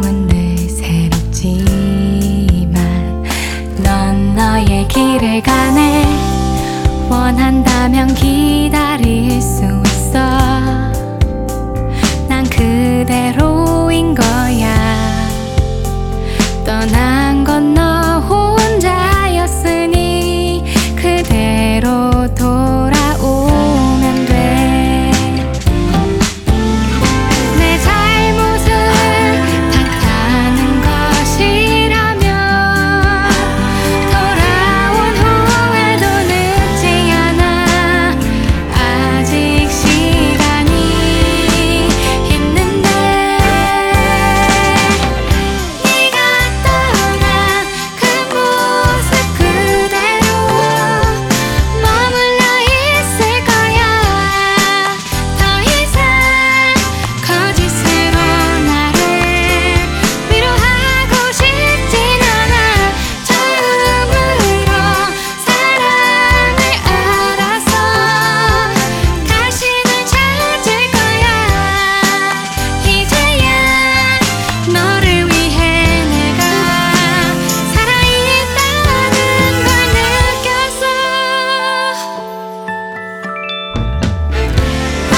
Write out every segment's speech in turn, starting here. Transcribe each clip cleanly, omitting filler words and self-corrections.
마음은 늘 새롭지만 넌 너의 길을 가네. 원한다면 기다릴 수 있어. 난 그대로인 거야. 떠난 건 너 혼자였으니 그대로 돌아오면 돼. 내 잘못을 탓하는 것이라면 돌아온 후에도 늦지 않아. 아직 시간이 있는데. 네가 떠난 그 모습 그대로 머물러 있을 거야. 더 이상 거짓으로 나를 위로하고 싶진 않아. 처음으로 사랑을 알아서 다시는 찾을 거야. 이제야 너를 위해 내가 살아있다는 걸 느꼈어. 넌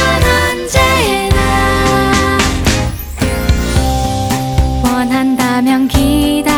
언제나 원한다면 기다려.